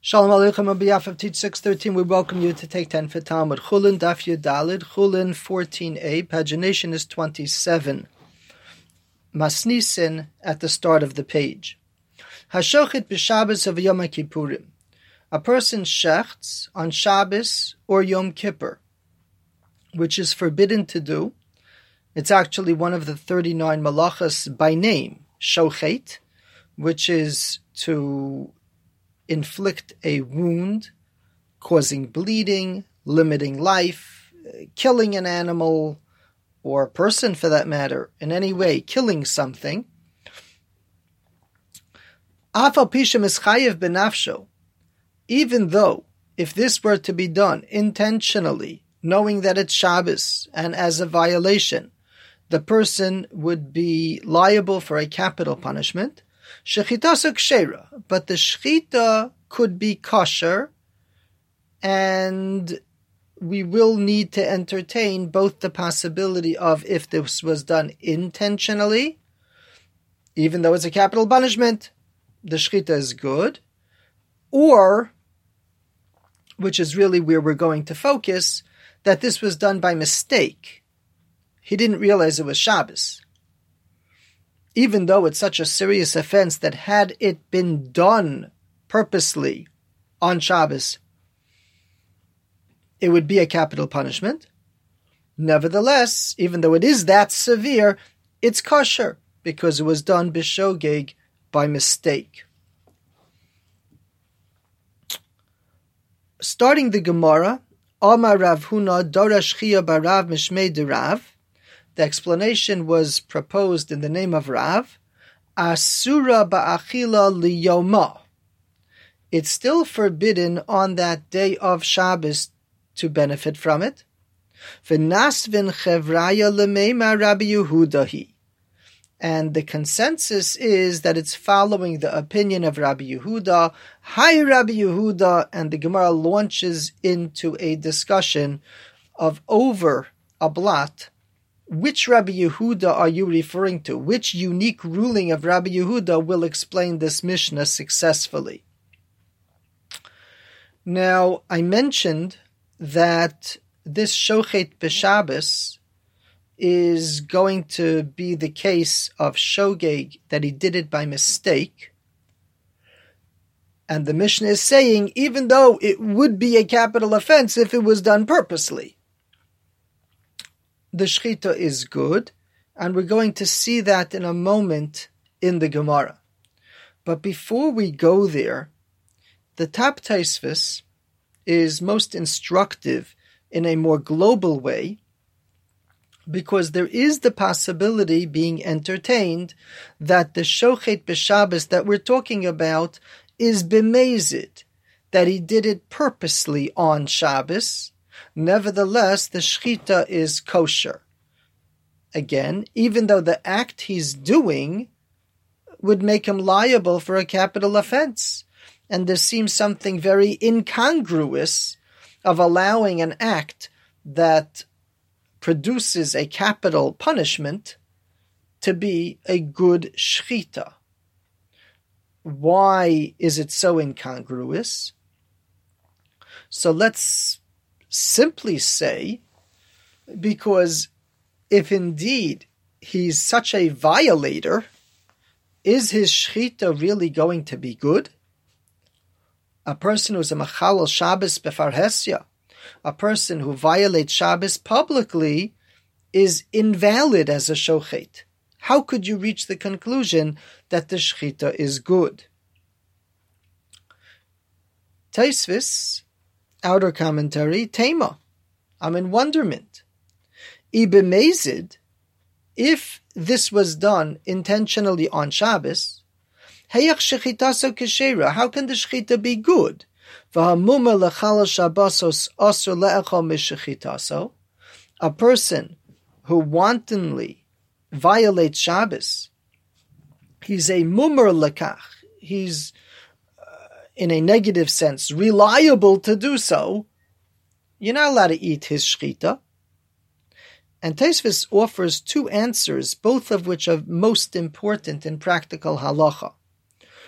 Shalom Aleichem on behalf of Teach 613, we welcome you to take 10 for Talmud. Chulin Daf Yudalid, Chulin 14a, pagination is 27. Masnisin at the start of the page. Hashochit b'Shabbos of Yom Kippurim. A person shechts on Shabbos or Yom Kippur, which is forbidden to do. It's actually one of the 39 malachas by name, shochet, which is to inflict a wound, causing bleeding, limiting life, killing an animal, or a person for that matter, in any way, killing something. Afal pisha mischayev benafsho, even though, if this were to be done intentionally, knowing that it's Shabbos, and as a violation, the person would be liable for a capital punishment, shechitasa kshera, but the shechita could be kosher, and we will need to entertain both the possibility of if this was done intentionally, even though it's a capital punishment, the shechita is good, or, which is really where we're going to focus, that this was done by mistake. He didn't realize it was Shabbos. Even though it's such a serious offense that had it been done purposely on Shabbos, it would be a capital punishment. Nevertheless, even though it is that severe, it's kosher because it was done b'shogeg, by mistake. Starting the Gemara, Amar Rav Huna Dorash Chia Barav Mishmei de Rav. The explanation was proposed in the name of Rav. Asura ba'achila liyoma. It's still forbidden on that day of Shabbos to benefit from it. V'nasvin chevraya lemeima Rabbi Yehudahi. And the consensus is that it's following the opinion of Rabbi Yehuda. Hi Rabbi Yehuda, and the Gemara launches into a discussion of over a blot. Which Rabbi Yehuda are you referring to? Which unique ruling of Rabbi Yehuda will explain this Mishnah successfully? Now, I mentioned that this Shochet b'Shabbos is going to be the case of Shogeg, that he did it by mistake. And the Mishnah is saying, even though it would be a capital offense if it was done purposely, the shechita is good, and we're going to see that in a moment in the Gemara. But before we go there, the top Tosfos is most instructive in a more global way, because there is the possibility being entertained that the Shochet b'Shabbos that we're talking about is b'mezid, that he did it purposely on Shabbos. Nevertheless, the shechita is kosher. Again, even though the act he's doing would make him liable for a capital offense. And there seems something very incongruous of allowing an act that produces a capital punishment to be a good shechita. Why is it so incongruous? So let's simply say, because if indeed he's such a violator, is his shechita really going to be good? A person who's a machalal Shabbos befarhesya, a person who violates Shabbos publicly, is invalid as a shochet. How could you reach the conclusion that the shechita is good? Tosfos, outer commentary, Tema, I'm in wonderment. Ibemezid, if this was done intentionally on Shabbos, Hayach shechitaso keshera, how can the shechita be good? V'hamuma lechal shabbosos asur le'echol mishechitaso, a person who wantonly violates Shabbos, he's a mumar lekach, he's, in a negative sense, reliable to do so, you're not allowed to eat his shechita. And Tosfos offers two answers, both of which are most important in practical halacha.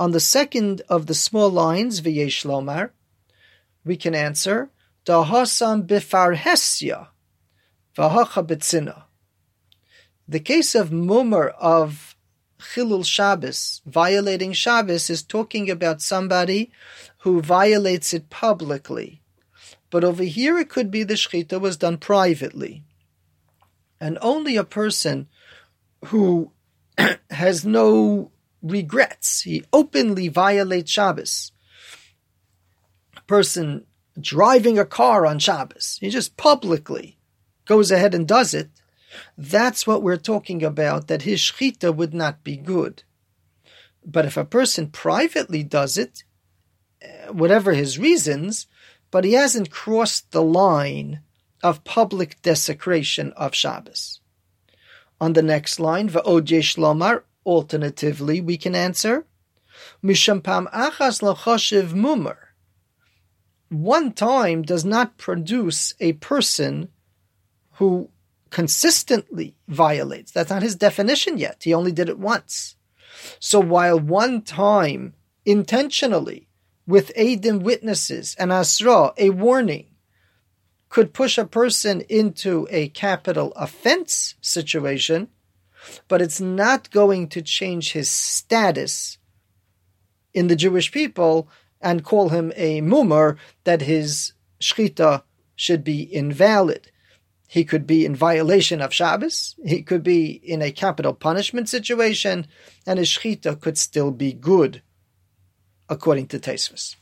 On the second of the small lines, V'yesh lomar, we can answer, Dahasam bifarhesya, v'hacha betzina. The case of mumar of Chilul Shabbos, violating Shabbos, is talking about somebody who violates it publicly. But over here it could be the shechita was done privately. And only a person who has no regrets, he openly violates Shabbos. A person driving a car on Shabbos, he just publicly goes ahead and does it. That's what we're talking about, that his shechita would not be good. But if a person privately does it, whatever his reasons, but he hasn't crossed the line of public desecration of Shabbos. On the next line, V'od yesh lomar, alternatively, we can answer, Misham pam achas lo choshev mumar. One time does not produce a person who consistently violates. That's not his definition yet. He only did it once. So while one time, intentionally, with Eidim witnesses and Asra, a warning, could push a person into a capital offense situation, but it's not going to change his status in the Jewish people and call him a mumar, that his shechita should be invalid. He could be in violation of Shabbos, he could be in a capital punishment situation, and his shechita could still be good, according to Tosfos.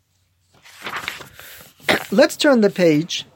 Let's turn the page,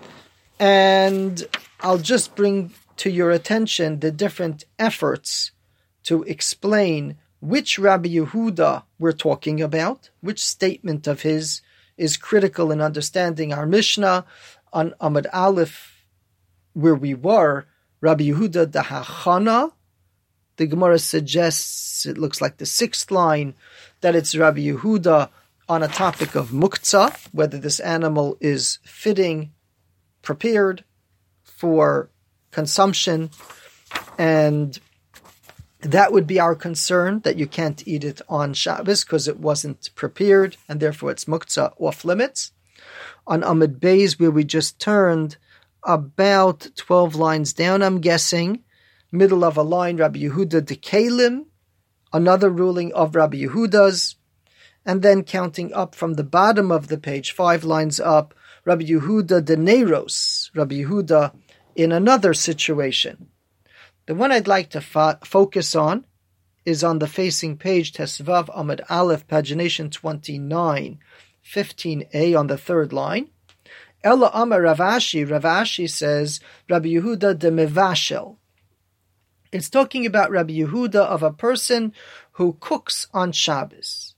and I'll just bring to your attention the different efforts to explain which Rabbi Yehuda we're talking about, which statement of his is critical in understanding our Mishnah. On Amud Aleph, where we were, Rabbi Yehuda the Hachana, the Gemara suggests, it looks like the sixth line, that it's Rabbi Yehuda on a topic of muktzah, whether this animal is fitting, prepared for consumption, and that would be our concern, that you can't eat it on Shabbos because it wasn't prepared, and therefore it's muktzah off limits. On Amud Beis, where we just turned, about 12 lines down, I'm guessing, middle of a line, Rabbi Yehuda de Kalim, another ruling of Rabbi Yehuda's, and then counting up from the bottom of the page, 5 lines up, Rabbi Yehuda de Neiros, Rabbi Yehuda in another situation. The one I'd like to focus on is on the facing page, Tesvav Amud Aleph, pagination 29, 15a, on the third line. Ella Amar Ravashi, Ravashi says, Rabbi Yehuda de Mevashel. It's talking about Rabbi Yehuda of a person who cooks on Shabbos.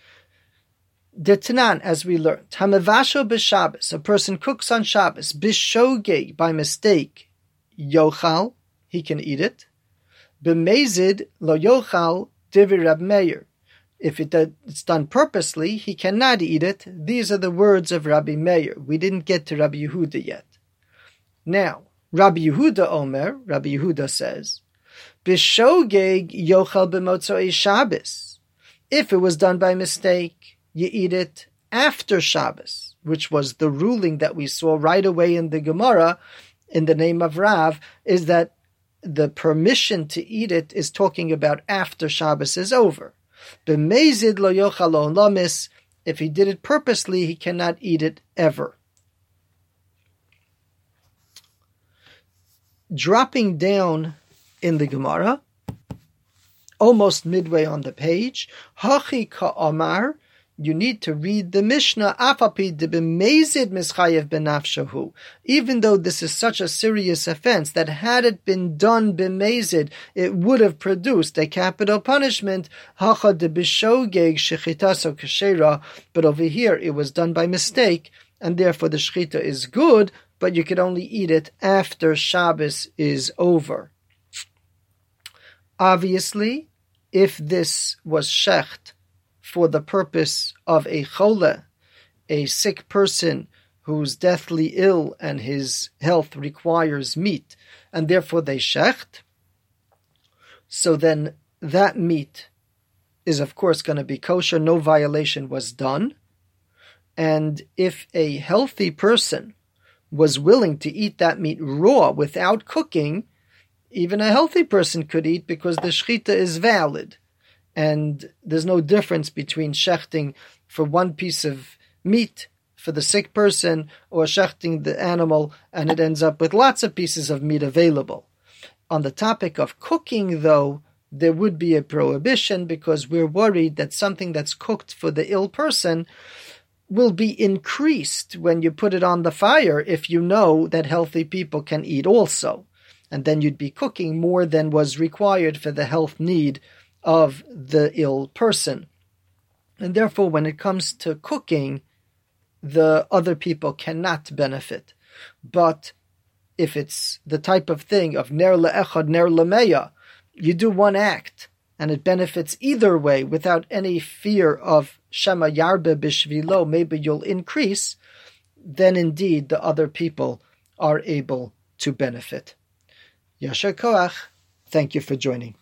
Detanan, as we learned, Hamevashel b'Shabbos, a person cooks on Shabbos, b'shogeg, by mistake, yochal, he can eat it. B'mezid lo yochal divrei Rab Meir. If it's done purposely, he cannot eat it. These are the words of Rabbi Meir. We didn't get to Rabbi Yehuda yet. Now, Rabbi Yehuda Omer, Rabbi Yehuda says, B'shogeg yochal b'motzoi Shabbos. If it was done by mistake, you eat it after Shabbos, which was the ruling that we saw right away in the Gemara, in the name of Rav, is that the permission to eat it is talking about after Shabbos is over. B'mezid lo yochal lo lamis. If he did it purposely, he cannot eat it ever. Dropping down in the Gemara, almost midway on the page, Hachi ka'amar, you need to read the Mishnah, Afapi de b'mezid mischayev benafshahu. Even though this is such a serious offense, that had it been done b'mezid, it would have produced a capital punishment, Hacha de b'shogeg shechitaso kashera. But over here, it was done by mistake, and therefore the shechita is good, but you could only eat it after Shabbos is over. Obviously, if this was shecht for the purpose of a chole, a sick person who's deathly ill and his health requires meat, and therefore they shecht, so then that meat is of course going to be kosher, no violation was done. And if a healthy person was willing to eat that meat raw without cooking, even a healthy person could eat because the shechita is valid. And there's no difference between shechting for one piece of meat for the sick person or shechting the animal and it ends up with lots of pieces of meat available. On the topic of cooking, though, there would be a prohibition because we're worried that something that's cooked for the ill person will be increased when you put it on the fire if you know that healthy people can eat also. And then you'd be cooking more than was required for the health need of the ill person. And therefore, when it comes to cooking, the other people cannot benefit. But if it's the type of thing of ner le'echad, ner le'meya, you do one act, and it benefits either way without any fear of shema yarbe bishvilo, maybe you'll increase, then indeed the other people are able to benefit. Yasher koach. Thank you for joining.